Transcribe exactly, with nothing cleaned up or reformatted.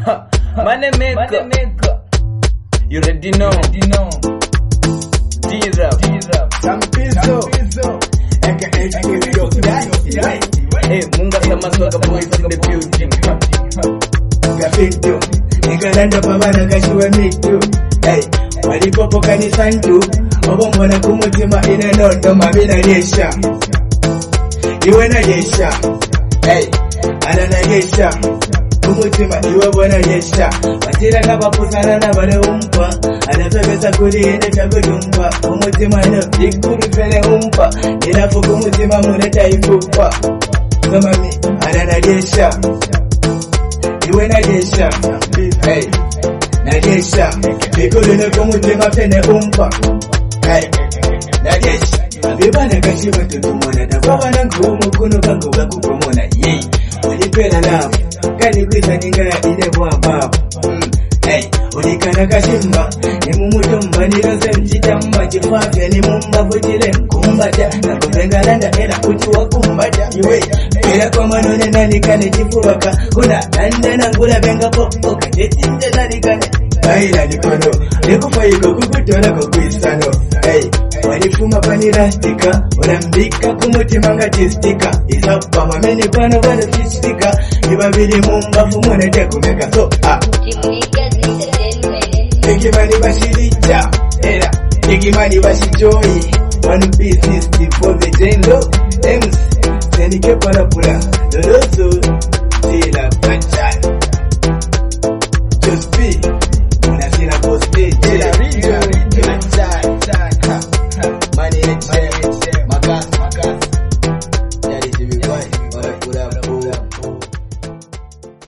Money maker, you already know. D-Rap, Sam Pizzo, aka Stereo Daddy. hey, Munga sama swagga boys in the building. Gafito, nikalanda pabana kashiwe mitu. Hey, walikopo kanisantu, obo mbona kumutima ine nondo mabina yesha. Iwe na yesha, hey, ana na yesha. Kumutima iwe bwana yesha. Batira kabapusana na bale umpa. Anafebeza kuri ene chakudumpa. Kumutima ino ikuru fene umpa. Inafu kumutima muneta ikupa. Kama mi, ana na yesha. Iwe na yesha, hey, na yesha. Bikulu ne kumutima fene umpa. Hey, na yesha. Bibana kashiwa tutumona. Dababa nkumu kuno kangu gaku promona. Yee, ulipena love. Kani kwita ningaya ine kwa babu. Hey, ulikana kashimba. Ni mumutumba niroze mchitamba. Jifafya ni mumba vutile mkumbata. Na kuzengalanda ela kutuwa kumbata. Iwe, kila kwa manone nani kane jifubaka. Kuna nanda na ngula benga popo. Kajetinja nani kane aila nikono. Nikufayiko kukutola kukuisano. Hey, walifuma panirastika. Unambika kumutima nga tistika. Isapa mameni kwano wano fistika. Ibabili mumba fumone tekumeka so ah. Ikimani bashiricha era ikimani bashijoyi. One business before the jendo. Ems senike para pura. Loloso Tila